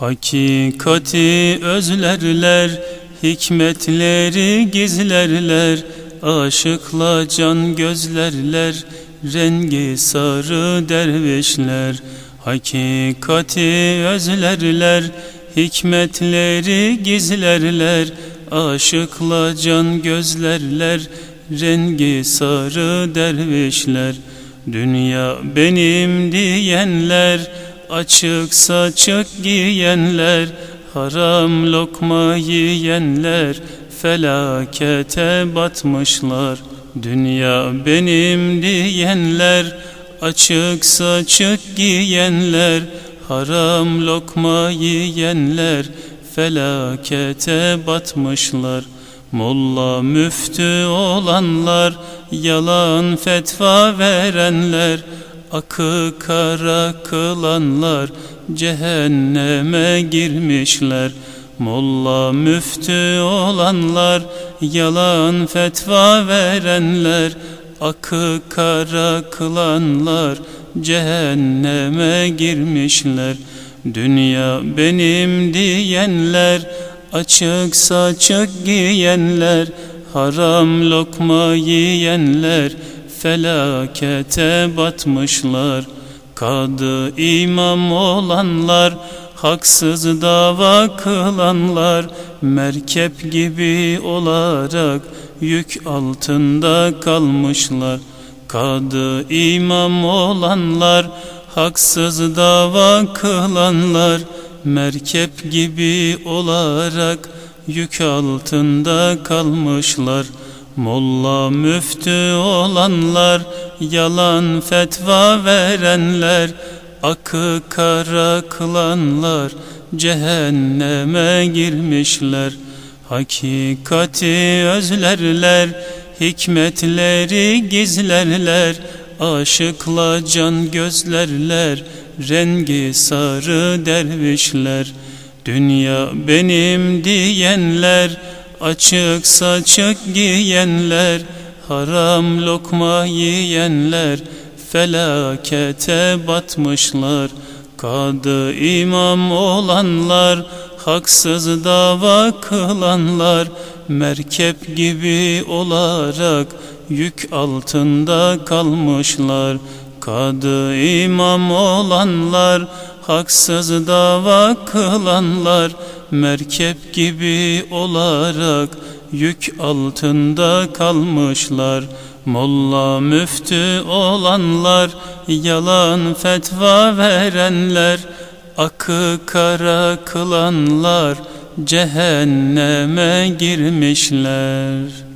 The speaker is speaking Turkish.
Hakikati özlerler, hikmetleri gizlerler, aşıkla can gözlerler, rengi sarı dervişler. Hakikati özlerler, hikmetleri gizlerler, aşıkla can gözlerler, rengi sarı dervişler. Dünya benim diyenler, açık saçık giyenler, haram lokma yiyenler, felakete batmışlar. Dünya benim diyenler, açık saçık giyenler, haram lokma yiyenler, felakete batmışlar. Molla müftü olanlar, yalan fetva verenler, akı kara kılanlar, cehenneme girmişler. Molla müftü olanlar, yalan fetva verenler, akı kara kılanlar, cehenneme girmişler. Dünya benim diyenler, açık saçık giyenler, haram lokma yiyenler, felakete batmışlar. Kadı imam olanlar, haksız dava kılanlar, merkep gibi olarak yük altında kalmışlar. Kadı imam olanlar, haksız dava kılanlar, merkep gibi olarak yük altında kalmışlar. Molla müftü olanlar, yalan fetva verenler, akı kara kılanlar, cehenneme girmişler. Hakikati özlerler, hikmetleri gizlerler, aşıkla can gözlerler, rengi sarı dervişler. Dünya benim diyenler, açık saçık giyenler, haram lokma yiyenler, felakete batmışlar. Kadı imam olanlar, haksız dava kılanlar, merkep gibi olarak yük altında kalmışlar. Kadı imam olanlar, haksız dava kılanlar, merkep gibi olarak yük altında kalmışlar. Molla müftü olanlar, yalan fetva verenler, akı kara kılanlar, cehenneme girmişler.